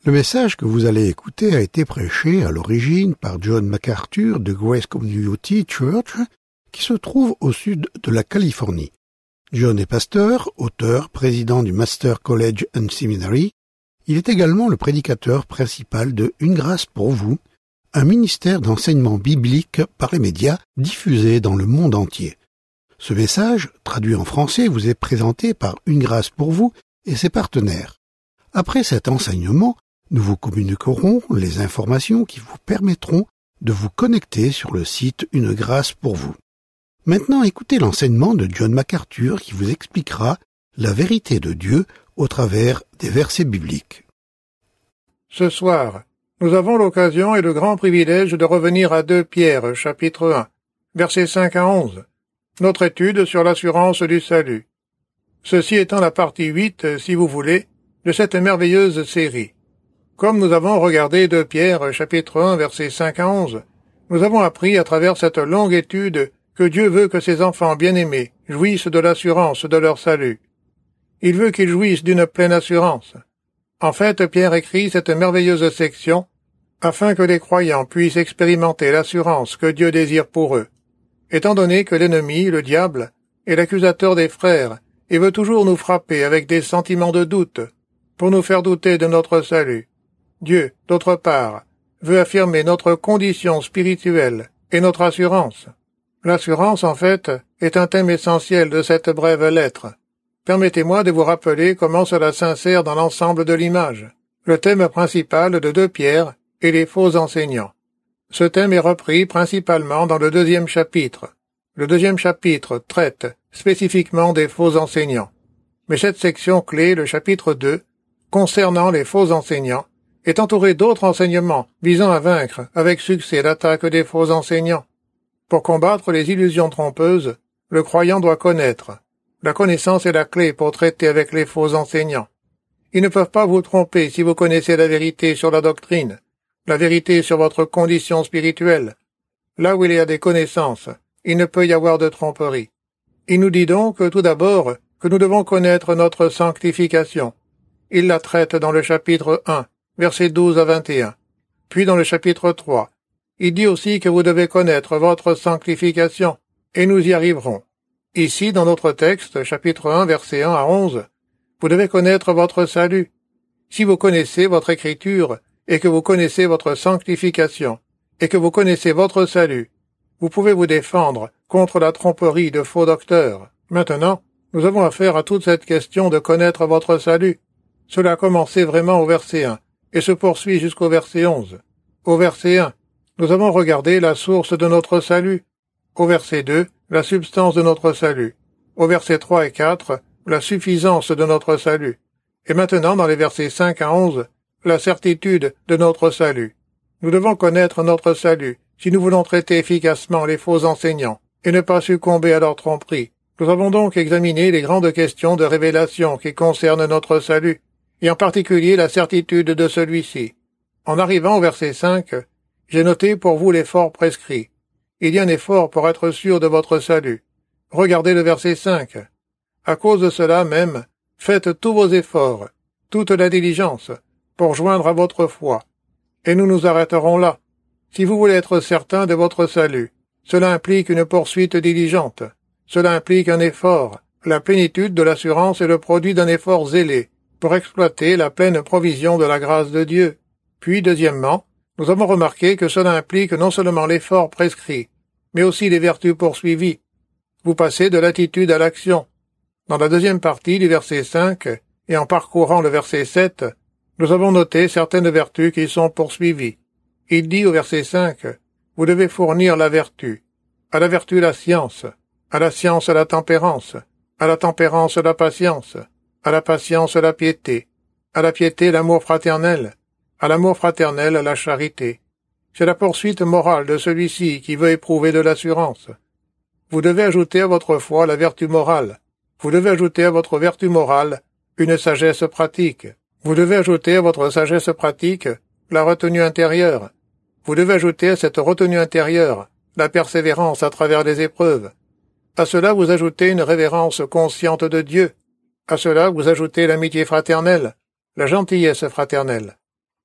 Le message que vous allez écouter a été prêché à l'origine par John MacArthur de Grace Community Church, qui se trouve au sud de la Californie. John est pasteur, auteur, président du Master College and Seminary. Il est également le prédicateur principal de Une grâce pour vous, un ministère d'enseignement biblique par les médias diffusé dans le monde entier. Ce message, traduit en français, vous est présenté par Une grâce pour vous et ses partenaires. Après cet enseignement, nous vous communiquerons les informations qui vous permettront de vous connecter sur le site Une grâce pour vous. Maintenant, écoutez l'enseignement de John MacArthur qui vous expliquera la vérité de Dieu au travers des versets bibliques. Ce soir, nous avons l'occasion et le grand privilège de revenir à 2 Pierre, chapitre 1, versets 5 à 11, notre étude sur l'assurance du salut. Ceci étant la partie 8, si vous voulez, de cette merveilleuse série. Comme nous avons regardé 2 Pierre, chapitre 1, versets 5 à 11, nous avons appris à travers cette longue étude que Dieu veut que ses enfants bien-aimés jouissent de l'assurance de leur salut. Il veut qu'ils jouissent d'une pleine assurance. En fait, Pierre écrit cette merveilleuse section afin que les croyants puissent expérimenter l'assurance que Dieu désire pour eux. Étant donné que l'ennemi, le diable, est l'accusateur des frères et veut toujours nous frapper avec des sentiments de doute pour nous faire douter de notre salut, Dieu, d'autre part, veut affirmer notre condition spirituelle et notre assurance. L'assurance, en fait, est un thème essentiel de cette brève lettre. Permettez-moi de vous rappeler comment cela s'insère dans l'ensemble de l'image. Le thème principal de 2 Pierre est les faux enseignants. Ce thème est repris principalement dans le 2e chapitre. Le 2e chapitre traite spécifiquement des faux enseignants. Mais cette section clé, le chapitre 2, concernant les faux enseignants, est entourée d'autres enseignements visant à vaincre avec succès l'attaque des faux enseignants. Pour combattre les illusions trompeuses, le croyant doit connaître. La connaissance est la clé pour traiter avec les faux enseignants. Ils ne peuvent pas vous tromper si vous connaissez la vérité sur la doctrine, la vérité sur votre condition spirituelle. Là où il y a des connaissances, il ne peut y avoir de tromperie. Il nous dit donc, tout d'abord, que nous devons connaître notre sanctification. Il la traite dans le chapitre 1, versets 12 à 21. Puis dans le chapitre 3, il dit aussi que vous devez connaître votre sanctification, et nous y arriverons. Ici, dans notre texte, chapitre 1, versets 1 à 11, vous devez connaître votre salut. Si vous connaissez votre écriture, et que vous connaissez votre sanctification, et que vous connaissez votre salut, vous pouvez vous défendre contre la tromperie de faux docteurs. Maintenant, nous avons affaire à toute cette question de connaître votre salut. Cela a commencé vraiment au verset 1, et se poursuit jusqu'au verset 11. Au verset 1, nous avons regardé la source de notre salut. Au verset 2, la substance de notre salut. Au verset 3 et 4, la suffisance de notre salut. Et maintenant, dans les versets 5 à 11, la certitude de notre salut. Nous devons connaître notre salut si nous voulons traiter efficacement les faux enseignants et ne pas succomber à leur tromperie. Nous avons donc examiné les grandes questions de révélation qui concernent notre salut, et en particulier la certitude de celui-ci. En arrivant au verset 5, j'ai noté pour vous l'effort prescrit. Il y a un effort pour être sûr de votre salut. Regardez le verset 5. À cause de cela même, faites tous vos efforts, toute la diligence, pour joindre à votre foi. Et nous nous arrêterons là. Si vous voulez être certain de votre salut, cela implique une poursuite diligente. Cela implique un effort. La plénitude de l'assurance est le produit d'un effort zélé pour exploiter la pleine provision de la grâce de Dieu. Puis, deuxièmement, nous avons remarqué que cela implique non seulement l'effort prescrit, mais aussi les vertus poursuivies. Vous passez de l'attitude à l'action. Dans la deuxième partie du verset 5, et en parcourant le verset 7, nous avons noté certaines vertus qui sont poursuivies. Il dit au verset 5, « Vous devez fournir la vertu. À la vertu la science, à la science la tempérance, à la tempérance la patience, à la patience la piété, à la piété l'amour fraternel, à l'amour fraternel la charité. » C'est la poursuite morale de celui-ci qui veut éprouver de l'assurance. Vous devez ajouter à votre foi la vertu morale. Vous devez ajouter à votre vertu morale une sagesse pratique. Vous devez ajouter à votre sagesse pratique la retenue intérieure. Vous devez ajouter à cette retenue intérieure la persévérance à travers les épreuves. À cela vous ajoutez une révérence consciente de Dieu. À cela vous ajoutez l'amitié fraternelle, la gentillesse fraternelle.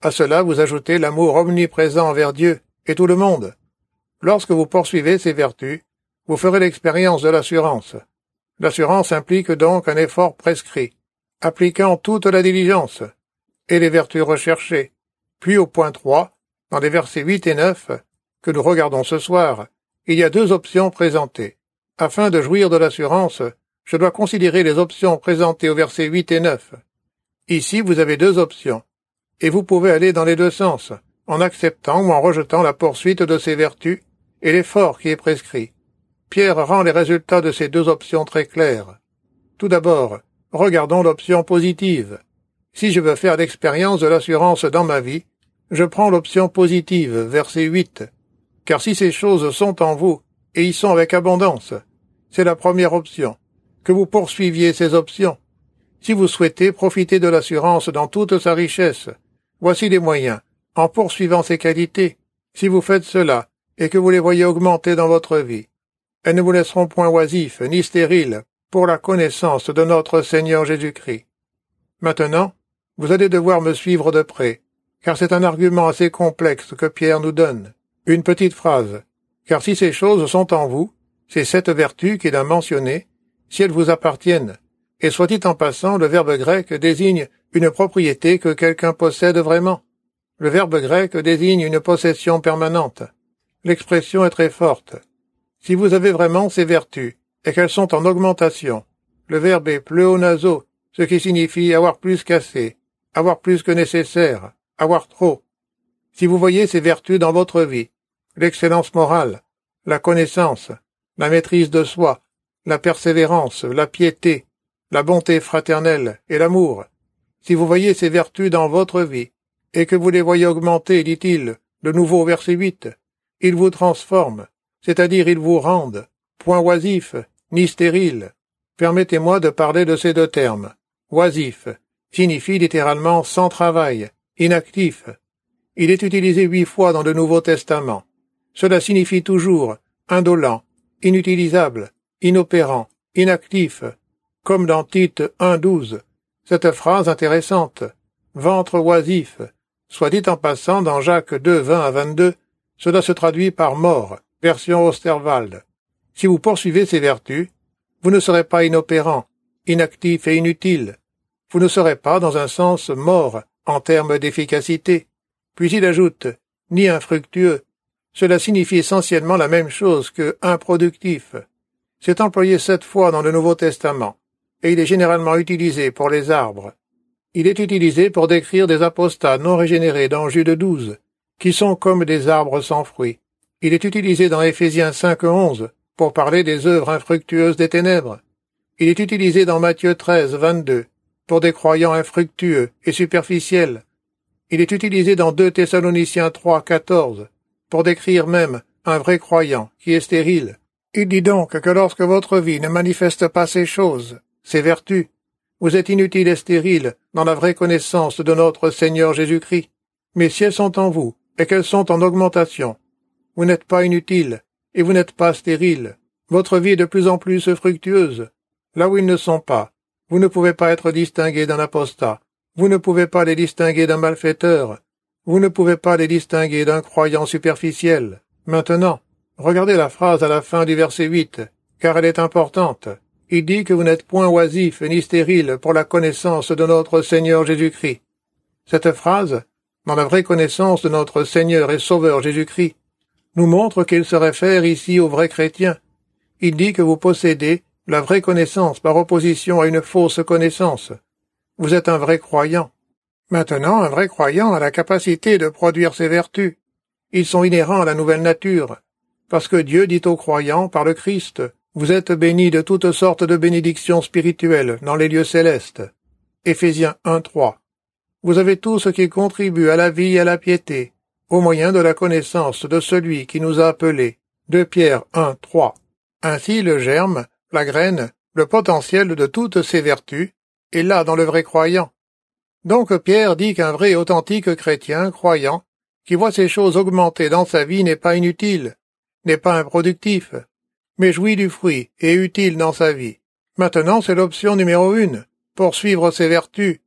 À cela, vous ajoutez l'amour omniprésent envers Dieu et tout le monde. Lorsque vous poursuivez ces vertus, vous ferez l'expérience de l'assurance. L'assurance implique donc un effort prescrit, appliquant toute la diligence, et les vertus recherchées. Puis au point 3, dans les versets 8 et 9, que nous regardons ce soir, il y a deux options présentées. Afin de jouir de l'assurance, je dois considérer les options présentées aux versets 8 et 9. Ici, vous avez deux options, et vous pouvez aller dans les deux sens, en acceptant ou en rejetant la poursuite de ces vertus et l'effort qui est prescrit. Pierre rend les résultats de ces deux options très clairs. Tout d'abord, regardons l'option positive. Si je veux faire l'expérience de l'assurance dans ma vie, je prends l'option positive, verset 8. Car si ces choses sont en vous, et y sont avec abondance, c'est la première option. Que vous poursuiviez ces options. Si vous souhaitez profiter de l'assurance dans toute sa richesse, voici les moyens, en poursuivant ces qualités. Si vous faites cela, et que vous les voyez augmenter dans votre vie, elles ne vous laisseront point oisifs ni stériles pour la connaissance de notre Seigneur Jésus-Christ. Maintenant, vous allez devoir me suivre de près, car c'est un argument assez complexe que Pierre nous donne. Une petite phrase. Car si ces choses sont en vous, c'est cette vertu qu'il a mentionnée, si elles vous appartiennent. Et soit dit en passant, le verbe grec désigne une propriété que quelqu'un possède vraiment. Le verbe grec désigne une possession permanente. L'expression est très forte. Si vous avez vraiment ces vertus, et qu'elles sont en augmentation, le verbe est pléonazo, ce qui signifie avoir plus qu'assez, avoir plus que nécessaire, avoir trop. Si vous voyez ces vertus dans votre vie, l'excellence morale, la connaissance, la maîtrise de soi, la persévérance, la piété, la bonté fraternelle et l'amour, si vous voyez ces vertus dans votre vie, et que vous les voyez augmenter, dit-il, de nouveau au verset 8, ils vous transforment, c'est-à-dire ils vous rendent, point oisif, ni stérile. Permettez-moi de parler de ces deux termes. Oisif signifie littéralement sans travail, inactif. Il est utilisé 8 fois dans le Nouveau Testament. Cela signifie toujours indolent, inutilisable, inopérant, inactif, comme dans Tite 1:12. Cette phrase intéressante, ventre oisif, soit dit en passant dans Jacques 2:20-22, cela se traduit par mort, version Osterwald. Si vous poursuivez ces vertus, vous ne serez pas inopérant, inactif et inutile. Vous ne serez pas, dans un sens, mort en termes d'efficacité. Puis il ajoute, ni infructueux. Cela signifie essentiellement la même chose que improductif. C'est employé 7 fois dans le Nouveau Testament, et il est généralement utilisé pour les arbres. Il est utilisé pour décrire des apostats non régénérés dans Jude 12, qui sont comme des arbres sans fruits. Il est utilisé dans Éphésiens 5:11, pour parler des œuvres infructueuses des ténèbres. Il est utilisé dans Matthieu 13:22, pour des croyants infructueux et superficiels. Il est utilisé dans 2 Thessaloniciens 3:14, pour décrire même un vrai croyant qui est stérile. Il dit donc que lorsque votre vie ne manifeste pas ces choses, ces vertus, vous êtes inutile et stérile dans la vraie connaissance de notre Seigneur Jésus-Christ. Mais si elles sont en vous, et qu'elles sont en augmentation, vous n'êtes pas inutile, et vous n'êtes pas stérile. Votre vie est de plus en plus fructueuse. Là où ils ne sont pas, vous ne pouvez pas être distingué d'un apostat. Vous ne pouvez pas les distinguer d'un malfaiteur. Vous ne pouvez pas les distinguer d'un croyant superficiel. Maintenant, regardez la phrase à la fin du verset 8, car elle est importante. Il dit que vous n'êtes point oisif ni stérile pour la connaissance de notre Seigneur Jésus-Christ. Cette phrase, dans la vraie connaissance de notre Seigneur et Sauveur Jésus-Christ, nous montre qu'il se réfère ici aux vrais chrétiens. Il dit que vous possédez la vraie connaissance par opposition à une fausse connaissance. Vous êtes un vrai croyant. Maintenant, un vrai croyant a la capacité de produire ses vertus. Ils sont inhérents à la nouvelle nature, parce que Dieu dit aux croyants par le Christ, « Vous êtes bénis de toutes sortes de bénédictions spirituelles dans les lieux célestes. » Éphésiens 1:3. Vous avez tout ce qui contribue à la vie et à la piété, au moyen de la connaissance de celui qui nous a appelés. 2 Pierre 1:3. Ainsi le germe, la graine, le potentiel de toutes ces vertus est là dans le vrai croyant. Donc Pierre dit qu'un vrai et authentique chrétien, croyant, qui voit ces choses augmenter dans sa vie n'est pas inutile, n'est pas improductif, mais jouit du fruit et est utile dans sa vie. Maintenant c'est l'option numéro 1, poursuivre ses vertus.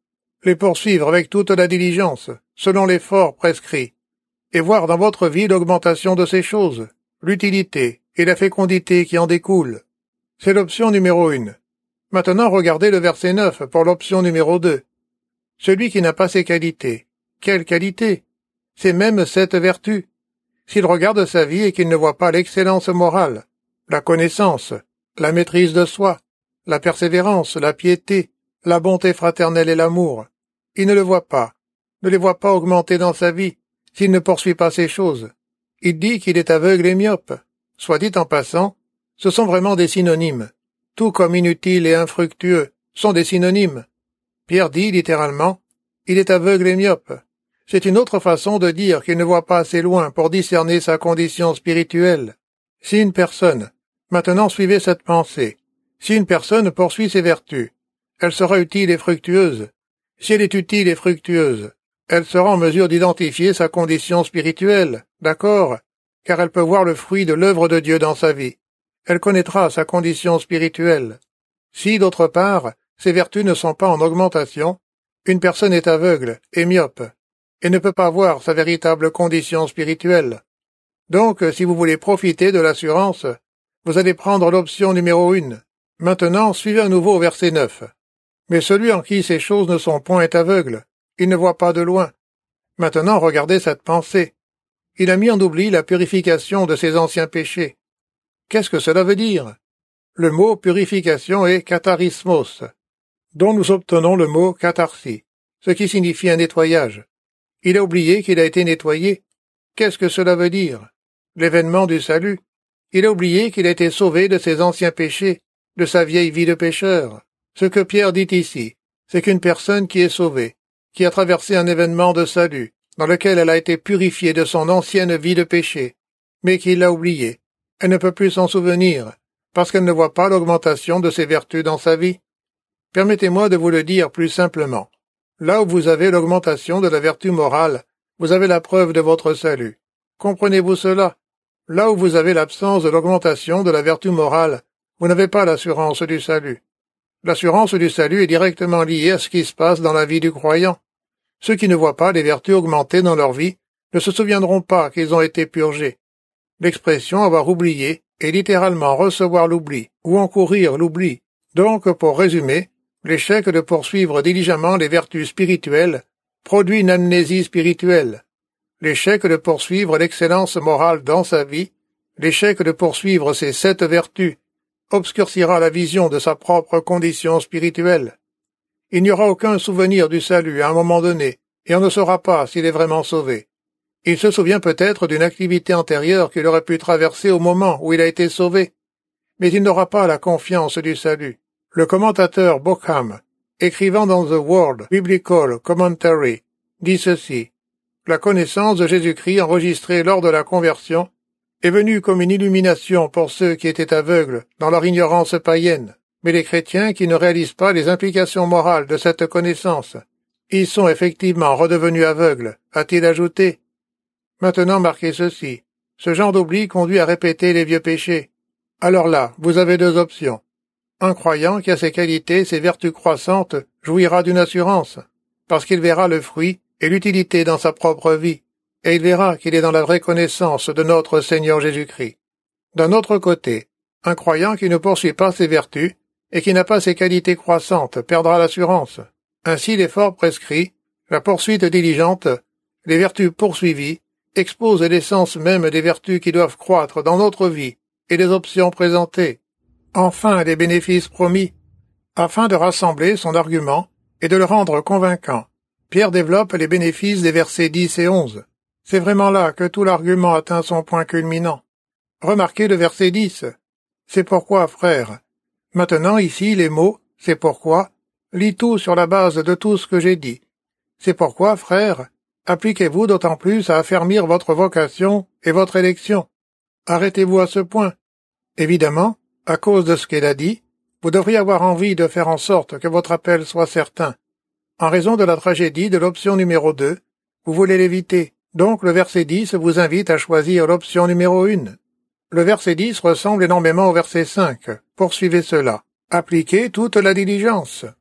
les poursuivre avec toute la diligence, selon l'effort prescrit, et voir dans votre vie l'augmentation de ces choses, l'utilité et la fécondité qui en découlent. C'est l'option numéro 1. Maintenant regardez le verset 9 pour l'option numéro 2. Celui qui n'a pas ces qualités. Quelle qualité? C'est même cette vertu. S'il regarde sa vie et qu'il ne voit pas l'excellence morale, la connaissance, la maîtrise de soi, la persévérance, la piété, la bonté fraternelle et l'amour, il ne le voit pas, ne les voit pas augmenter dans sa vie, s'il ne poursuit pas ces choses. Il dit qu'il est aveugle et myope. Soit dit en passant, ce sont vraiment des synonymes. Tout comme inutile et infructueux sont des synonymes. Pierre dit littéralement, il est aveugle et myope. C'est une autre façon de dire qu'il ne voit pas assez loin pour discerner sa condition spirituelle. Si une personne, maintenant suivez cette pensée, si une personne poursuit ses vertus, elle sera utile et fructueuse. Si elle est utile et fructueuse, elle sera en mesure d'identifier sa condition spirituelle, d'accord, car elle peut voir le fruit de l'œuvre de Dieu dans sa vie. Elle connaîtra sa condition spirituelle. Si, d'autre part, ses vertus ne sont pas en augmentation, une personne est aveugle et myope, et ne peut pas voir sa véritable condition spirituelle. Donc, si vous voulez profiter de l'assurance, vous allez prendre l'option numéro 1. Maintenant, suivez à nouveau au verset 9. Mais celui en qui ces choses ne sont point est aveugle, il ne voit pas de loin. Maintenant, regardez cette pensée. Il a mis en oubli la purification de ses anciens péchés. Qu'est-ce que cela veut dire? Le mot purification est katharismos, dont nous obtenons le mot catharsis, ce qui signifie un nettoyage. Il a oublié qu'il a été nettoyé. Qu'est-ce que cela veut dire? L'événement du salut. Il a oublié qu'il a été sauvé de ses anciens péchés, de sa vieille vie de pécheur. Ce que Pierre dit ici, c'est qu'une personne qui est sauvée, qui a traversé un événement de salut, dans lequel elle a été purifiée de son ancienne vie de péché, mais qui l'a oublié. Elle ne peut plus s'en souvenir, parce qu'elle ne voit pas l'augmentation de ses vertus dans sa vie. Permettez-moi de vous le dire plus simplement. Là où vous avez l'augmentation de la vertu morale, vous avez la preuve de votre salut. Comprenez-vous cela? Là où vous avez l'absence de l'augmentation de la vertu morale, vous n'avez pas l'assurance du salut. L'assurance du salut est directement liée à ce qui se passe dans la vie du croyant. Ceux qui ne voient pas les vertus augmenter dans leur vie ne se souviendront pas qu'ils ont été purgés. L'expression avoir oublié est littéralement recevoir l'oubli ou encourir l'oubli. Donc, pour résumer, l'échec de poursuivre diligemment les vertus spirituelles produit une amnésie spirituelle. L'échec de poursuivre l'excellence morale dans sa vie, l'échec de poursuivre ces 7 vertus, obscurcira la vision de sa propre condition spirituelle. Il n'y aura aucun souvenir du salut à un moment donné, et on ne saura pas s'il est vraiment sauvé. Il se souvient peut-être d'une activité antérieure qu'il aurait pu traverser au moment où il a été sauvé, mais il n'aura pas la confiance du salut. Le commentateur Bockham, écrivant dans The World Biblical Commentary, dit ceci. La connaissance de Jésus-Christ enregistrée lors de la conversion est venue comme une illumination pour ceux qui étaient aveugles dans leur ignorance païenne, mais les chrétiens qui ne réalisent pas les implications morales de cette connaissance, ils sont effectivement redevenus aveugles, a-t-il ajouté. Maintenant marquez ceci, ce genre d'oubli conduit à répéter les vieux péchés. Alors là, vous avez 2 options. Un croyant qui a ses qualités, ses vertus croissantes, jouira d'une assurance, parce qu'il verra le fruit et l'utilité dans sa propre vie, et il verra qu'il est dans la vraie connaissance de notre Seigneur Jésus-Christ. D'un autre côté, un croyant qui ne poursuit pas ses vertus et qui n'a pas ses qualités croissantes perdra l'assurance. Ainsi l'effort prescrit, la poursuite diligente, les vertus poursuivies, exposent l'essence même des vertus qui doivent croître dans notre vie et les options présentées. Enfin, les bénéfices promis. Afin de rassembler son argument et de le rendre convaincant, Pierre développe les bénéfices des versets 10 et 11. C'est vraiment là que tout l'argument atteint son point culminant. Remarquez le verset 10. C'est pourquoi, frère. Maintenant, ici, les mots « c'est pourquoi » lis tout sur la base de tout ce que j'ai dit. C'est pourquoi, frère, appliquez-vous d'autant plus à affermir votre vocation et votre élection. Arrêtez-vous à ce point. Évidemment, à cause de ce qu'elle a dit, vous devriez avoir envie de faire en sorte que votre appel soit certain. En raison de la tragédie de l'option numéro 2, vous voulez l'éviter, donc le verset 10 vous invite à choisir l'option numéro 1. Le verset 10 ressemble énormément au verset 5. Poursuivez cela. Appliquez toute la diligence.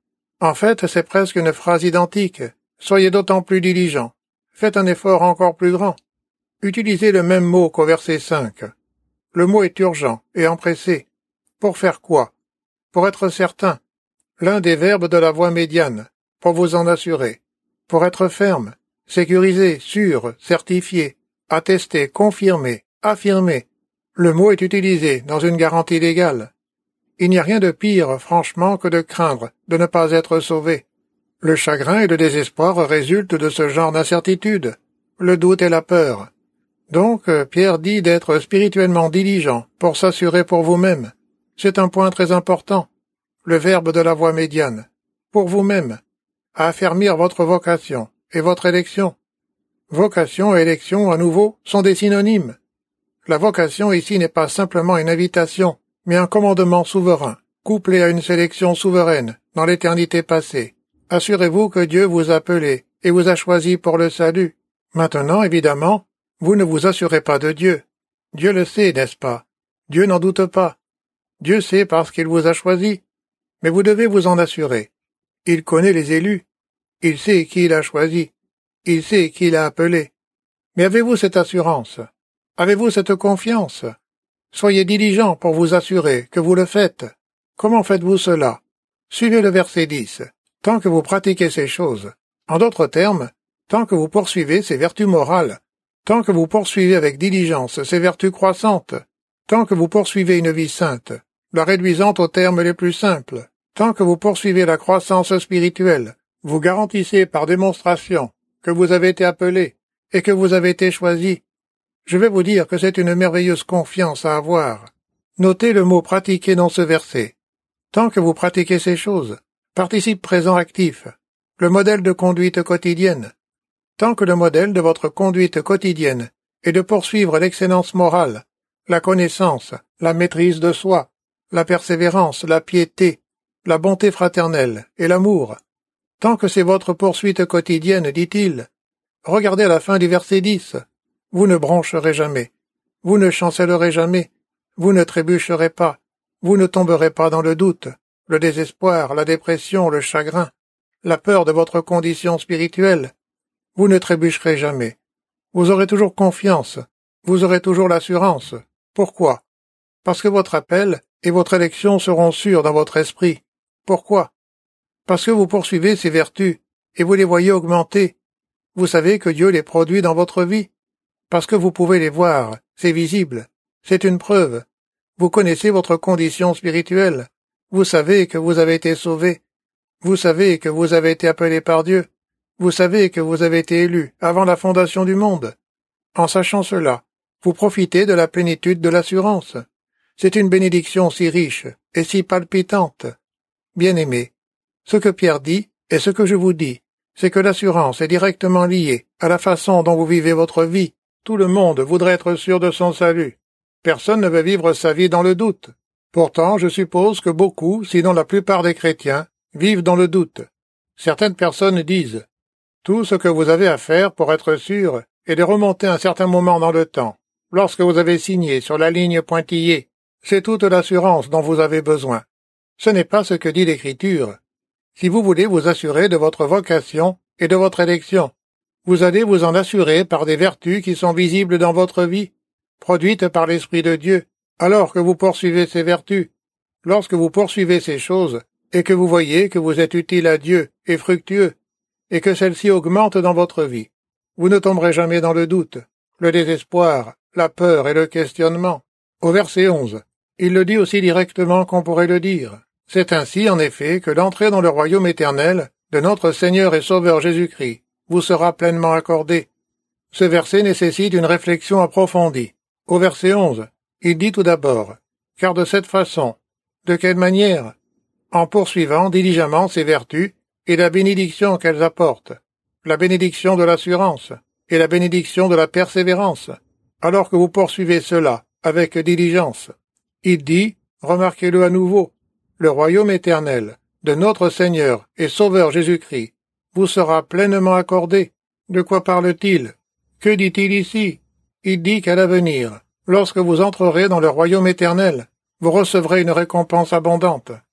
En fait, c'est presque une phrase identique. Soyez d'autant plus diligents. Faites un effort encore plus grand. Utilisez le même mot qu'au verset 5. Le mot est urgent et empressé. Pour faire quoi? Pour être certain. L'un des verbes de la voie médiane. Pour vous en assurer. Pour être ferme. Sécurisé, sûr, certifié. Attesté, confirmé, affirmé. Le mot est utilisé dans une garantie légale. Il n'y a rien de pire, franchement, que de craindre de ne pas être sauvé. Le chagrin et le désespoir résultent de ce genre d'incertitude, le doute et la peur. Donc, Pierre dit d'être spirituellement diligent pour s'assurer pour vous-même. C'est un point très important. Le verbe de la voie médiane. Pour vous-même. À affermir votre vocation et votre élection. Vocation et élection, à nouveau, sont des synonymes. La vocation ici n'est pas simplement une invitation, mais un commandement souverain, couplé à une sélection souveraine dans l'éternité passée. Assurez-vous que Dieu vous a appelé et vous a choisi pour le salut. Maintenant, évidemment, vous ne vous assurez pas de Dieu. Dieu le sait, n'est-ce pas? Dieu n'en doute pas. Dieu sait parce qu'il vous a choisi. Mais vous devez vous en assurer. Il connaît les élus. Il sait qui il a choisi. Il sait qui il a appelé. Mais avez-vous cette assurance? Avez-vous cette confiance? Soyez diligents pour vous assurer que vous le faites. Comment faites-vous cela? Suivez le verset 10. Tant que vous pratiquez ces choses, en d'autres termes, tant que vous poursuivez ces vertus morales, tant que vous poursuivez avec diligence ces vertus croissantes, tant que vous poursuivez une vie sainte, la réduisant aux termes les plus simples, tant que vous poursuivez la croissance spirituelle, vous garantissez par démonstration que vous avez été appelé et que vous avez été choisi. Je vais vous dire que c'est une merveilleuse confiance à avoir. Notez le mot pratiquer dans ce verset. Tant que vous pratiquez ces choses, participe présent actif, le modèle de conduite quotidienne. Tant que le modèle de votre conduite quotidienne est de poursuivre l'excellence morale, la connaissance, la maîtrise de soi, la persévérance, la piété, la bonté fraternelle et l'amour. Tant que c'est votre poursuite quotidienne, dit-il, regardez à la fin du verset 10, vous ne broncherez jamais, vous ne chancellerez jamais, vous ne trébucherez pas, vous ne tomberez pas dans le doute, le désespoir, la dépression, le chagrin, la peur de votre condition spirituelle. Vous ne trébucherez jamais. Vous aurez toujours confiance, vous aurez toujours l'assurance. Pourquoi? Parce que votre appel et votre élection seront sûrs dans votre esprit. Pourquoi? Parce que vous poursuivez ces vertus et vous les voyez augmenter. Vous savez que Dieu les produit dans votre vie. Parce que vous pouvez les voir, c'est visible, c'est une preuve. Vous connaissez votre condition spirituelle. Vous savez que vous avez été sauvé. Vous savez que vous avez été appelé par Dieu. Vous savez que vous avez été élu avant la fondation du monde. En sachant cela, vous profitez de la plénitude de l'assurance. C'est une bénédiction si riche et si palpitante. Bien-aimés, ce que Pierre dit et ce que je vous dis, c'est que l'assurance est directement liée à la façon dont vous vivez votre vie. Tout le monde voudrait être sûr de son salut. Personne ne veut vivre sa vie dans le doute. Pourtant, je suppose que beaucoup, sinon la plupart des chrétiens, vivent dans le doute. Certaines personnes disent « Tout ce que vous avez à faire pour être sûr est de remonter un certain moment dans le temps. Lorsque vous avez signé sur la ligne pointillée, c'est toute l'assurance dont vous avez besoin. » Ce n'est pas ce que dit l'Écriture. Si vous voulez vous assurer de votre vocation et de votre élection, vous allez vous en assurer par des vertus qui sont visibles dans votre vie, produites par l'Esprit de Dieu, alors que vous poursuivez ces vertus. Lorsque vous poursuivez ces choses, et que vous voyez que vous êtes utile à Dieu et fructueux, et que celle-ci augmente dans votre vie, vous ne tomberez jamais dans le doute, le désespoir, la peur et le questionnement. Au verset 11, il le dit aussi directement qu'on pourrait le dire. C'est ainsi, en effet, que l'entrée dans le royaume éternel de notre Seigneur et Sauveur Jésus-Christ vous sera pleinement accordée. Ce verset nécessite une réflexion approfondie. Au verset 11, il dit tout d'abord, « Car de cette façon, de quelle manière? En poursuivant diligemment ces vertus et la bénédiction qu'elles apportent, la bénédiction de l'assurance et la bénédiction de la persévérance, alors que vous poursuivez cela avec diligence. » Il dit, remarquez-le à nouveau, « Le royaume éternel de notre Seigneur et Sauveur Jésus-Christ vous sera pleinement accordé. » De quoi parle-t-il? Que dit-il ici? Il dit qu'à l'avenir, lorsque vous entrerez dans le royaume éternel, vous recevrez une récompense abondante.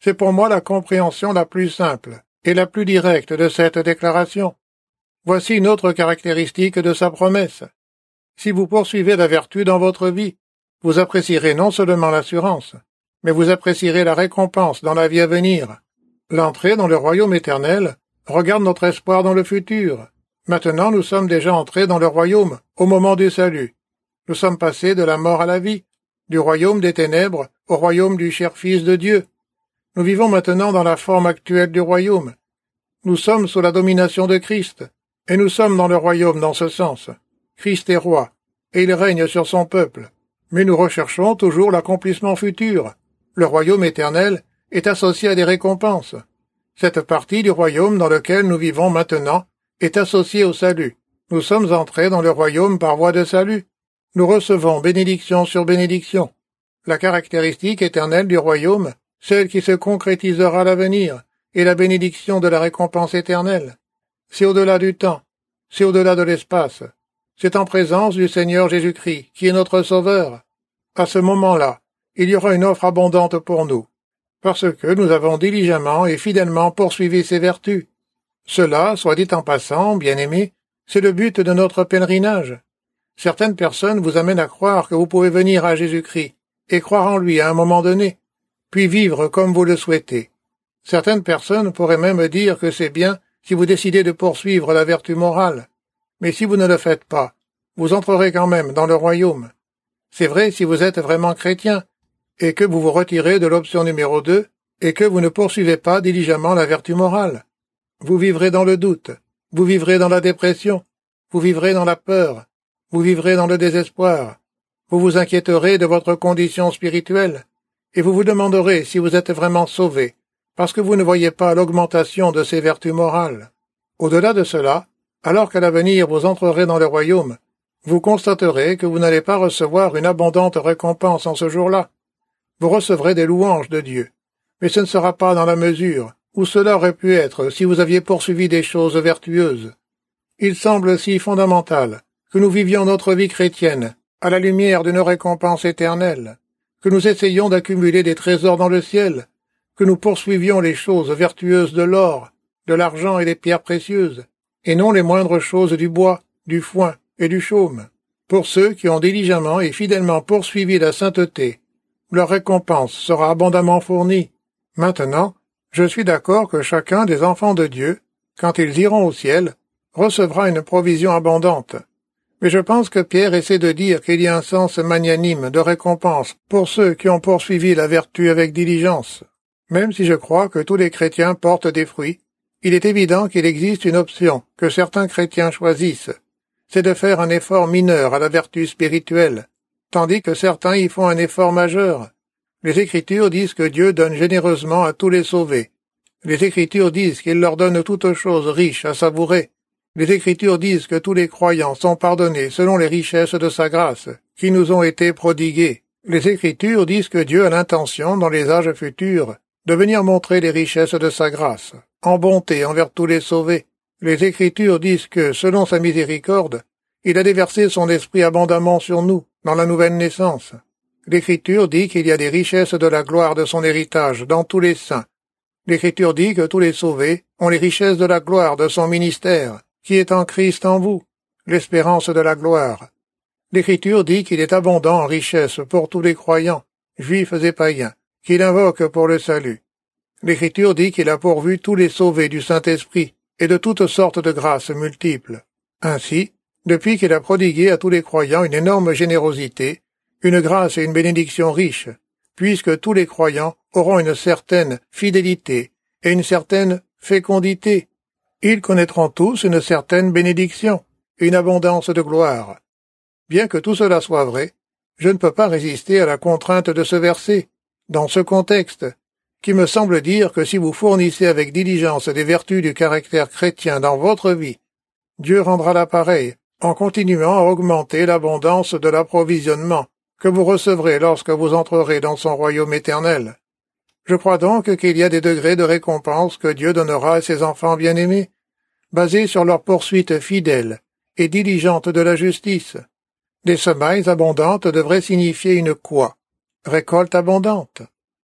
C'est pour moi la compréhension la plus simple et la plus directe de cette déclaration. Voici une autre caractéristique de sa promesse. Si vous poursuivez la vertu dans votre vie, vous apprécierez non seulement l'assurance, mais vous apprécierez la récompense dans la vie à venir. L'entrée dans le royaume éternel regarde notre espoir dans le futur. Maintenant, nous sommes déjà entrés dans le royaume au moment du salut. Nous sommes passés de la mort à la vie, du royaume des ténèbres au royaume du cher Fils de Dieu. Nous vivons maintenant dans la forme actuelle du royaume. Nous sommes sous la domination de Christ, et nous sommes dans le royaume dans ce sens. Christ est roi, et il règne sur son peuple. Mais nous recherchons toujours l'accomplissement futur. Le royaume éternel est associé à des récompenses. Cette partie du royaume dans lequel nous vivons maintenant est associée au salut. Nous sommes entrés dans le royaume par voie de salut. Nous recevons bénédiction sur bénédiction. La caractéristique éternelle du royaume, celle qui se concrétisera à l'avenir, est la bénédiction de la récompense éternelle. C'est au-delà du temps, c'est au-delà de l'espace. C'est en présence du Seigneur Jésus-Christ, qui est notre Sauveur. À ce moment-là, il y aura une offre abondante pour nous, parce que nous avons diligemment et fidèlement poursuivi ses vertus. Cela, soit dit en passant, bien-aimés, c'est le but de notre pèlerinage. Certaines personnes vous amènent à croire que vous pouvez venir à Jésus-Christ et croire en lui à un moment donné, puis vivre comme vous le souhaitez. Certaines personnes pourraient même dire que c'est bien si vous décidez de poursuivre la vertu morale. Mais si vous ne le faites pas, vous entrerez quand même dans le royaume. C'est vrai si vous êtes vraiment chrétien, et que vous vous retirez de l'option numéro 2, et que vous ne poursuivez pas diligemment la vertu morale. Vous vivrez dans le doute, vous vivrez dans la dépression, vous vivrez dans la peur, vous vivrez dans le désespoir, vous vous inquiéterez de votre condition spirituelle, et vous vous demanderez si vous êtes vraiment sauvé, parce que vous ne voyez pas l'augmentation de ces vertus morales. Au-delà de cela, alors qu'à l'avenir vous entrerez dans le royaume, vous constaterez que vous n'allez pas recevoir une abondante récompense en ce jour-là. Vous recevrez des louanges de Dieu, mais ce ne sera pas dans la mesure où cela aurait pu être si vous aviez poursuivi des choses vertueuses. Il semble si fondamental que nous vivions notre vie chrétienne à la lumière d'une récompense éternelle, que nous essayions d'accumuler des trésors dans le ciel, que nous poursuivions les choses vertueuses de l'or, de l'argent et des pierres précieuses, et non les moindres choses du bois, du foin et du chaume. Pour ceux qui ont diligemment et fidèlement poursuivi la sainteté, leur récompense sera abondamment fournie. Maintenant, je suis d'accord que chacun des enfants de Dieu, quand ils iront au ciel, recevra une provision abondante. Mais je pense que Pierre essaie de dire qu'il y a un sens magnanime de récompense pour ceux qui ont poursuivi la vertu avec diligence. Même si je crois que tous les chrétiens portent des fruits, il est évident qu'il existe une option que certains chrétiens choisissent. C'est de faire un effort mineur à la vertu spirituelle, tandis que certains y font un effort majeur. Les Écritures disent que Dieu donne généreusement à tous les sauvés. Les Écritures disent qu'il leur donne toutes choses riches à savourer. Les Écritures disent que tous les croyants sont pardonnés selon les richesses de sa grâce, qui nous ont été prodiguées. Les Écritures disent que Dieu a l'intention, dans les âges futurs, de venir montrer les richesses de sa grâce, en bonté envers tous les sauvés. Les Écritures disent que, selon sa miséricorde, il a déversé son esprit abondamment sur nous, dans la nouvelle naissance. L'Écriture dit qu'il y a des richesses de la gloire de son héritage dans tous les saints. L'Écriture dit que tous les sauvés ont les richesses de la gloire de son ministère, qui est en Christ en vous, l'espérance de la gloire. L'Écriture dit qu'il est abondant en richesses pour tous les croyants, juifs et païens, qu'il invoque pour le salut. L'Écriture dit qu'il a pourvu tous les sauvés du Saint-Esprit et de toutes sortes de grâces multiples. Ainsi, depuis qu'il a prodigué à tous les croyants une énorme générosité, une grâce et une bénédiction riches, puisque tous les croyants auront une certaine fidélité et une certaine fécondité, ils connaîtront tous une certaine bénédiction et une abondance de gloire. Bien que tout cela soit vrai, je ne peux pas résister à la contrainte de ce verset, dans ce contexte, qui me semble dire que si vous fournissez avec diligence des vertus du caractère chrétien dans votre vie, Dieu rendra l'appareil en continuant à augmenter l'abondance de l'approvisionnement que vous recevrez lorsque vous entrerez dans son royaume éternel. Je crois donc qu'il y a des degrés de récompense que Dieu donnera à ses enfants bien-aimés, basés sur leur poursuite fidèle et diligente de la justice. Des semailles abondantes devraient signifier une quoi? Récolte abondante.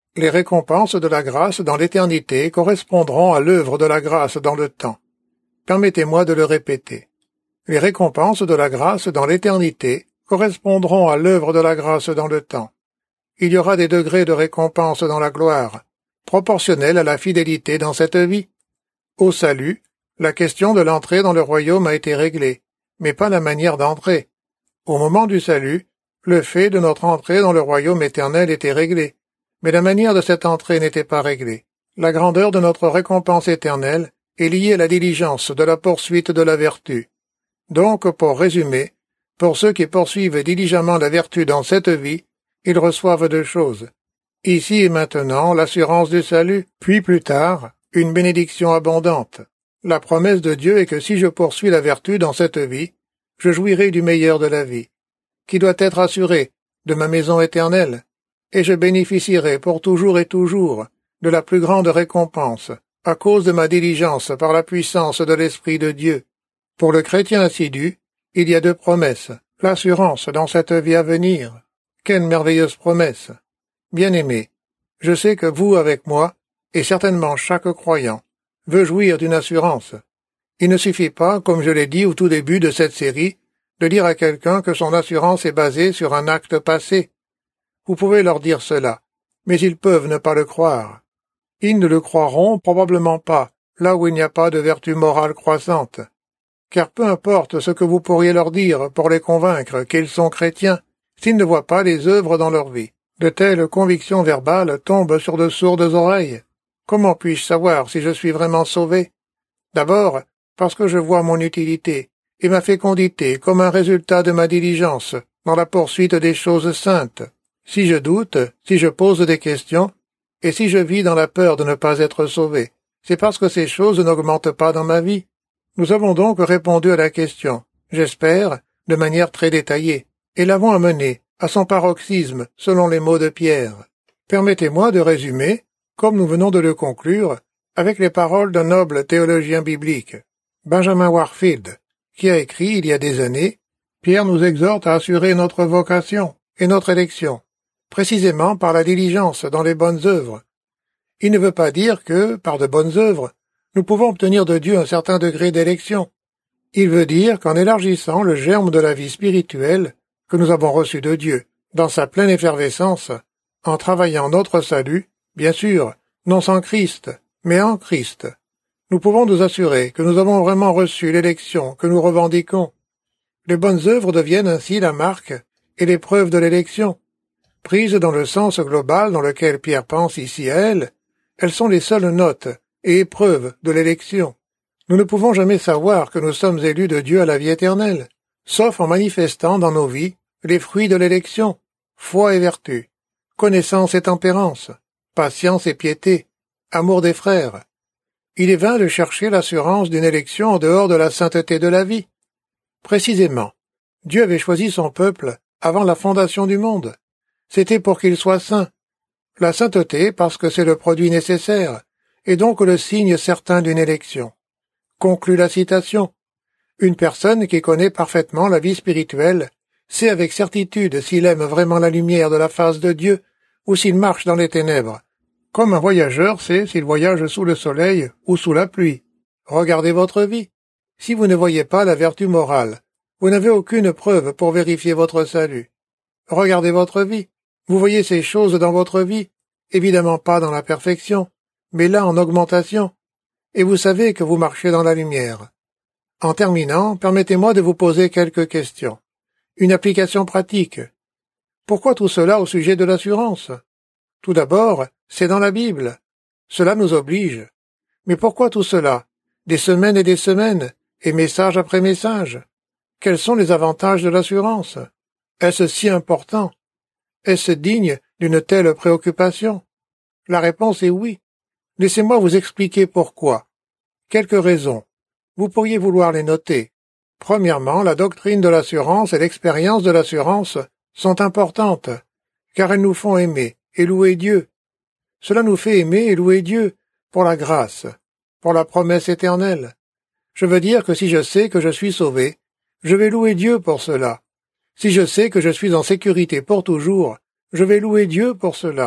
Les récompenses de la grâce dans l'éternité correspondront à l'œuvre de la grâce dans le temps. Permettez-moi de le répéter. Les récompenses de la grâce dans l'éternité correspondront à l'œuvre de la grâce dans le temps. Il y aura des degrés de récompense dans la gloire, proportionnels à la fidélité dans cette vie. Au salut, la question de l'entrée dans le royaume a été réglée, mais pas la manière d'entrer. Au moment du salut, le fait de notre entrée dans le royaume éternel était réglé, mais la manière de cette entrée n'était pas réglée. La grandeur de notre récompense éternelle est liée à la diligence de la poursuite de la vertu. Donc, pour résumer, pour ceux qui poursuivent diligemment la vertu dans cette vie, ils reçoivent deux choses. Ici et maintenant, l'assurance du salut, puis plus tard, une bénédiction abondante. La promesse de Dieu est que si je poursuis la vertu dans cette vie, je jouirai du meilleur de la vie, qui doit être assuré de ma maison éternelle, et je bénéficierai pour toujours et toujours de la plus grande récompense, à cause de ma diligence par la puissance de l'Esprit de Dieu. Pour le chrétien assidu, il y a deux promesses, l'assurance dans cette vie à venir. Quelle merveilleuse promesse! Bien-aimés, je sais que vous, avec moi, et certainement chaque croyant, veut jouir d'une assurance. Il ne suffit pas, comme je l'ai dit au tout début de cette série, de dire à quelqu'un que son assurance est basée sur un acte passé. Vous pouvez leur dire cela, mais ils peuvent ne pas le croire. Ils ne le croiront probablement pas, là où il n'y a pas de vertu morale croissante. Car peu importe ce que vous pourriez leur dire pour les convaincre qu'ils sont chrétiens, s'ils ne voient pas les œuvres dans leur vie, de telles convictions verbales tombent sur de sourdes oreilles. Comment puis-je savoir si je suis vraiment sauvé? D'abord, parce que je vois mon utilité et ma fécondité comme un résultat de ma diligence dans la poursuite des choses saintes. Si je doute, si je pose des questions, et si je vis dans la peur de ne pas être sauvé, c'est parce que ces choses n'augmentent pas dans ma vie. Nous avons donc répondu à la question, j'espère, de manière très détaillée, et l'avons amenée à son paroxysme selon les mots de Pierre. Permettez-moi de résumer, comme nous venons de le conclure, avec les paroles d'un noble théologien biblique, Benjamin Warfield, qui a écrit il y a des années, Pierre nous exhorte à assurer notre vocation et notre élection, précisément par la diligence dans les bonnes œuvres. Il ne veut pas dire que, par de bonnes œuvres, nous pouvons obtenir de Dieu un certain degré d'élection. Il veut dire qu'en élargissant le germe de la vie spirituelle que nous avons reçu de Dieu, dans sa pleine effervescence, en travaillant notre salut, bien sûr, non sans Christ, mais en Christ, nous pouvons nous assurer que nous avons vraiment reçu l'élection que nous revendiquons. Les bonnes œuvres deviennent ainsi la marque et l'épreuve de l'élection. Prises dans le sens global dans lequel Pierre pense ici à elles sont les seules notes et épreuves de l'élection. Nous ne pouvons jamais savoir que nous sommes élus de Dieu à la vie éternelle, sauf en manifestant dans nos vies les fruits de l'élection, foi et vertu, connaissance et tempérance, patience et piété, amour des frères. Il est vain de chercher l'assurance d'une élection en dehors de la sainteté de la vie. Précisément, Dieu avait choisi son peuple avant la fondation du monde. C'était pour qu'il soit saint. La sainteté, parce que c'est le produit nécessaire, et donc le signe certain d'une élection. Conclut la citation. Une personne qui connaît parfaitement la vie spirituelle sait avec certitude s'il aime vraiment la lumière de la face de Dieu ou s'il marche dans les ténèbres, comme un voyageur sait s'il voyage sous le soleil ou sous la pluie. Regardez votre vie. Si vous ne voyez pas la vertu morale, vous n'avez aucune preuve pour vérifier votre salut. Regardez votre vie. Vous voyez ces choses dans votre vie, évidemment pas dans la perfection, mais là en augmentation, et vous savez que vous marchez dans la lumière. En terminant, permettez-moi de vous poser quelques questions. Une application pratique. Pourquoi tout cela au sujet de l'assurance? Tout d'abord, c'est dans la Bible. Cela nous oblige. Mais pourquoi tout cela? Des semaines et des semaines, et message après message. Quels sont les avantages de l'assurance? Est-ce si important? Est-ce digne d'une telle préoccupation? La réponse est oui. Laissez-moi vous expliquer pourquoi. Quelques raisons. Vous pourriez vouloir les noter. Premièrement, la doctrine de l'assurance et l'expérience de l'assurance sont importantes, car elles nous font aimer et louer Dieu. Cela nous fait aimer et louer Dieu pour la grâce, pour la promesse éternelle. Je veux dire que si je sais que je suis sauvé, je vais louer Dieu pour cela. Si je sais que je suis en sécurité pour toujours, je vais louer Dieu pour cela,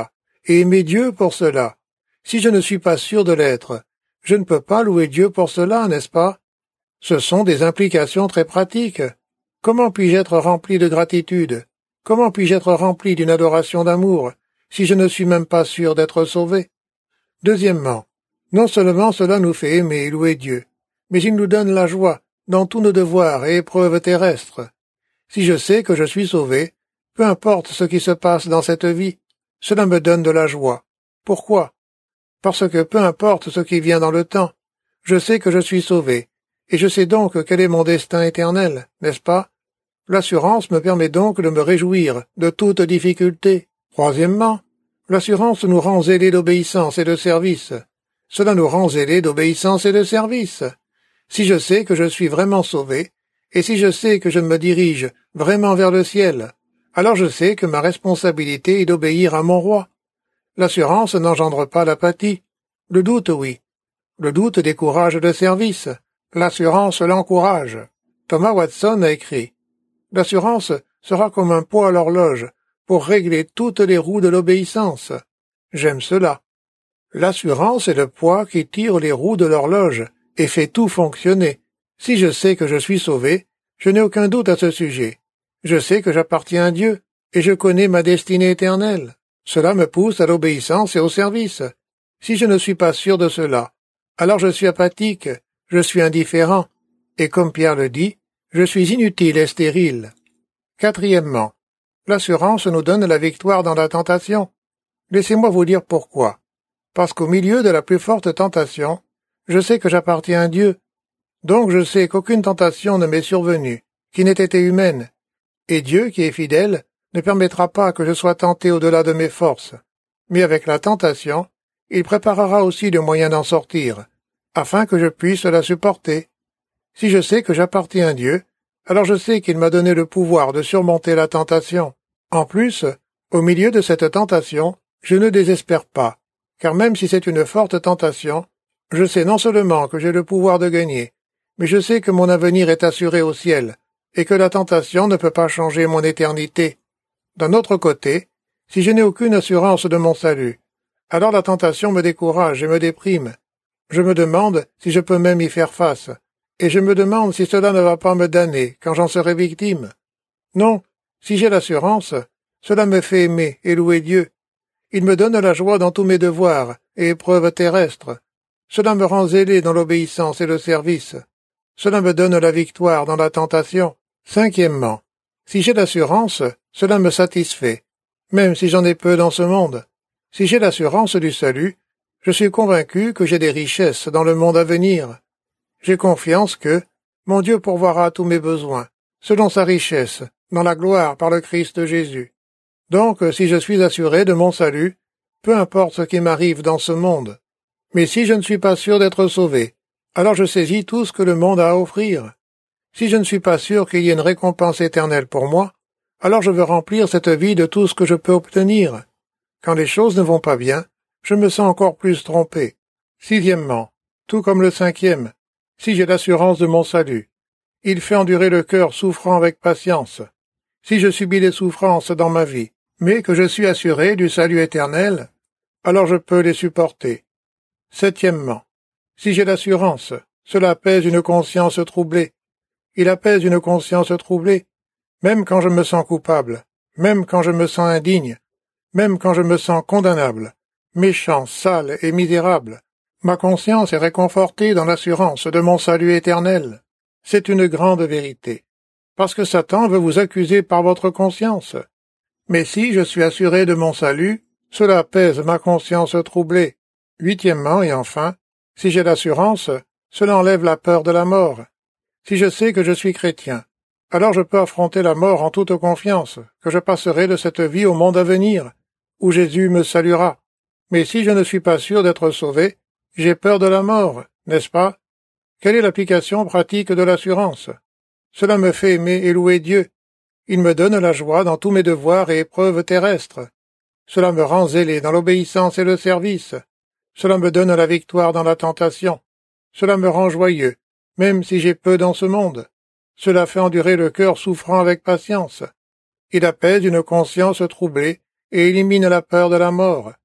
et aimer Dieu pour cela. Si je ne suis pas sûr de l'être, je ne peux pas louer Dieu pour cela, n'est-ce pas? Ce sont des implications très pratiques. Comment puis-je être rempli de gratitude? Comment puis-je être rempli d'une adoration d'amour, si je ne suis même pas sûr d'être sauvé? Deuxièmement, non seulement cela nous fait aimer et louer Dieu, mais il nous donne la joie dans tous nos devoirs et épreuves terrestres. Si je sais que je suis sauvé, peu importe ce qui se passe dans cette vie, cela me donne de la joie. Pourquoi? Parce que peu importe ce qui vient dans le temps, je sais que je suis sauvé, et je sais donc quel est mon destin éternel, n'est-ce pas? L'assurance me permet donc de me réjouir de toute difficulté. Troisièmement, l'assurance nous rend zélés d'obéissance et de service. Cela nous rend zélés d'obéissance et de service. Si je sais que je suis vraiment sauvé, et si je sais que je me dirige vraiment vers le ciel, alors je sais que ma responsabilité est d'obéir à mon roi. L'assurance n'engendre pas l'apathie. Le doute, oui. Le doute décourage le service. L'assurance l'encourage. Thomas Watson a écrit « L'assurance sera comme un poids à l'horloge pour régler toutes les roues de l'obéissance. » J'aime cela. L'assurance est le poids qui tire les roues de l'horloge et fait tout fonctionner. Si je sais que je suis sauvé, je n'ai aucun doute à ce sujet. Je sais que j'appartiens à Dieu, et je connais ma destinée éternelle. Cela me pousse à l'obéissance et au service. Si je ne suis pas sûr de cela, alors je suis apathique, je suis indifférent, et comme Pierre le dit, je suis inutile et stérile. Quatrièmement, l'assurance nous donne la victoire dans la tentation. Laissez-moi vous dire pourquoi. Parce qu'au milieu de la plus forte tentation, je sais que j'appartiens à Dieu. Donc je sais qu'aucune tentation ne m'est survenue, qui n'ait été humaine. Et Dieu, qui est fidèle, ne permettra pas que je sois tenté au-delà de mes forces. Mais avec la tentation, il préparera aussi le moyen d'en sortir, afin que je puisse la supporter. Si je sais que j'appartiens à Dieu, alors je sais qu'il m'a donné le pouvoir de surmonter la tentation. En plus, au milieu de cette tentation, je ne désespère pas, car même si c'est une forte tentation, je sais non seulement que j'ai le pouvoir de gagner, mais je sais que mon avenir est assuré au ciel, et que la tentation ne peut pas changer mon éternité. D'un autre côté, si je n'ai aucune assurance de mon salut, alors la tentation me décourage et me déprime. Je me demande si je peux même y faire face, et je me demande si cela ne va pas me damner quand j'en serai victime. Non, si j'ai l'assurance, cela me fait aimer et louer Dieu. Il me donne la joie dans tous mes devoirs et épreuves terrestres. Cela me rend zélé dans l'obéissance et le service. Cela me donne la victoire dans la tentation. Cinquièmement, si j'ai l'assurance, cela me satisfait, même si j'en ai peu dans ce monde. Si j'ai l'assurance du salut, je suis convaincu que j'ai des richesses dans le monde à venir. J'ai confiance que mon Dieu pourvoira à tous mes besoins, selon sa richesse, dans la gloire par le Christ Jésus. Donc, si je suis assuré de mon salut, peu importe ce qui m'arrive dans ce monde. Mais si je ne suis pas sûr d'être sauvé, alors je saisis tout ce que le monde a à offrir. Si je ne suis pas sûr qu'il y ait une récompense éternelle pour moi, alors je veux remplir cette vie de tout ce que je peux obtenir. Quand les choses ne vont pas bien, je me sens encore plus trompé. Sixièmement, tout comme le cinquième, si j'ai l'assurance de mon salut, il fait endurer le cœur souffrant avec patience. Si je subis des souffrances dans ma vie, mais que je suis assuré du salut éternel, alors je peux les supporter. Septièmement, si j'ai l'assurance, cela apaise une conscience troublée. Il apaise une conscience troublée, même quand je me sens coupable, même quand je me sens indigne, même quand je me sens condamnable, méchant, sale et misérable. Ma conscience est réconfortée dans l'assurance de mon salut éternel. C'est une grande vérité, parce que Satan veut vous accuser par votre conscience. Mais si je suis assuré de mon salut, cela apaise ma conscience troublée. Huitièmement et enfin, si j'ai l'assurance, cela enlève la peur de la mort. Si je sais que je suis chrétien, alors je peux affronter la mort en toute confiance, que je passerai de cette vie au monde à venir, où Jésus me saluera. Mais si je ne suis pas sûr d'être sauvé, j'ai peur de la mort, n'est-ce pas? Quelle est l'application pratique de l'assurance? Cela me fait aimer et louer Dieu. Il me donne la joie dans tous mes devoirs et épreuves terrestres. Cela me rend zélé dans l'obéissance et le service. Cela me donne la victoire dans la tentation. Cela me rend joyeux, même si j'ai peu dans ce monde. Cela fait endurer le cœur souffrant avec patience. Il apaise une conscience troublée et élimine la peur de la mort.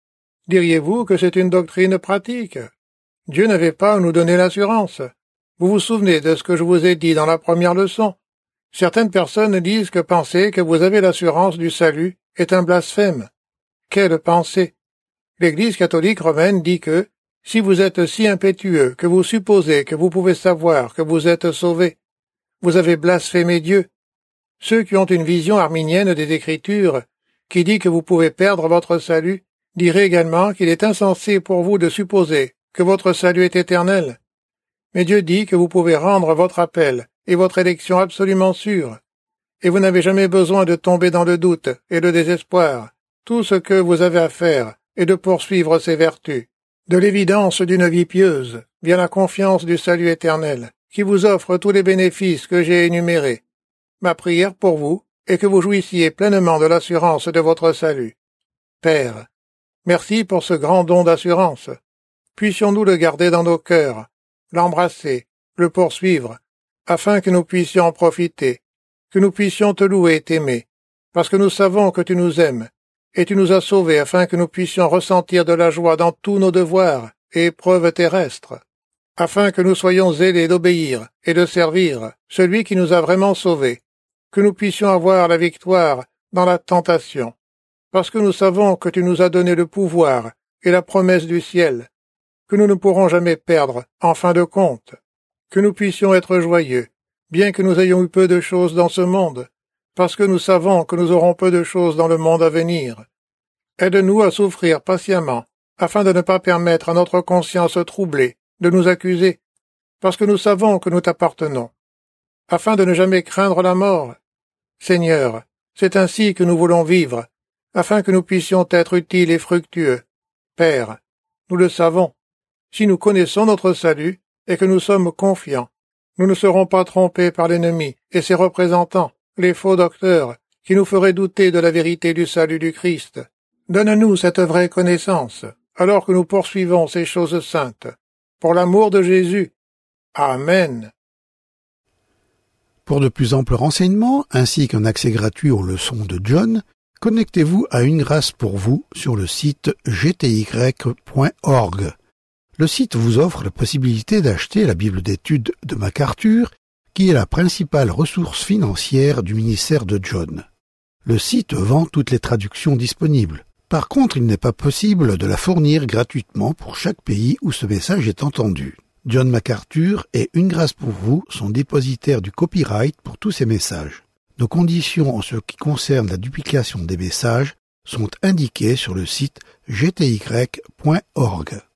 Diriez-vous que c'est une doctrine pratique? Dieu n'avait pas à nous donner l'assurance. Vous vous souvenez de ce que je vous ai dit dans la première leçon? Certaines personnes disent que penser que vous avez l'assurance du salut est un blasphème. Quelle pensée! L'Église catholique romaine dit que, si vous êtes si impétueux que vous supposez que vous pouvez savoir que vous êtes sauvé, vous avez blasphémé Dieu. Ceux qui ont une vision arminienne des Écritures, qui dit que vous pouvez perdre votre salut, diraient également qu'il est insensé pour vous de supposer que votre salut est éternel. Mais Dieu dit que vous pouvez rendre votre appel et votre élection absolument sûre, et vous n'avez jamais besoin de tomber dans le doute et le désespoir. Tout ce que vous avez à faire est de poursuivre ces vertus. De l'évidence d'une vie pieuse vient la confiance du salut éternel, qui vous offre tous les bénéfices que j'ai énumérés. Ma prière pour vous est que vous jouissiez pleinement de l'assurance de votre salut. Père, merci pour ce grand don d'assurance. Puissions-nous le garder dans nos cœurs, l'embrasser, le poursuivre, afin que nous puissions en profiter, que nous puissions te louer et t'aimer, parce que nous savons que tu nous aimes, et tu nous as sauvés afin que nous puissions ressentir de la joie dans tous nos devoirs et épreuves terrestres, afin que nous soyons zélés d'obéir et de servir celui qui nous a vraiment sauvés, que nous puissions avoir la victoire dans la tentation, parce que nous savons que tu nous as donné le pouvoir et la promesse du ciel, que nous ne pourrons jamais perdre en fin de compte, que nous puissions être joyeux, bien que nous ayons eu peu de choses dans ce monde, parce que nous savons que nous aurons peu de choses dans le monde à venir. Aide-nous à souffrir patiemment, afin de ne pas permettre à notre conscience troublée de nous accuser, parce que nous savons que nous t'appartenons, afin de ne jamais craindre la mort. Seigneur, c'est ainsi que nous voulons vivre, afin que nous puissions être utiles et fructueux. Père, nous le savons, si nous connaissons notre salut et que nous sommes confiants, nous ne serons pas trompés par l'ennemi et ses représentants, les faux docteurs, qui nous feraient douter de la vérité du salut du Christ. Donne-nous cette vraie connaissance, alors que nous poursuivons ces choses saintes. Pour l'amour de Jésus. Amen. Pour de plus amples renseignements, ainsi qu'un accès gratuit aux leçons de John, connectez-vous à Une Grâce pour vous sur le site gty.org. Le site vous offre la possibilité d'acheter la Bible d'études de MacArthur, qui est la principale ressource financière du ministère de John. Le site vend toutes les traductions disponibles. Par contre, il n'est pas possible de la fournir gratuitement pour chaque pays où ce message est entendu. John MacArthur et Une Grâce pour vous sont dépositaires du copyright pour tous ces messages. Nos conditions en ce qui concerne la duplication des messages sont indiquées sur le site gty.org.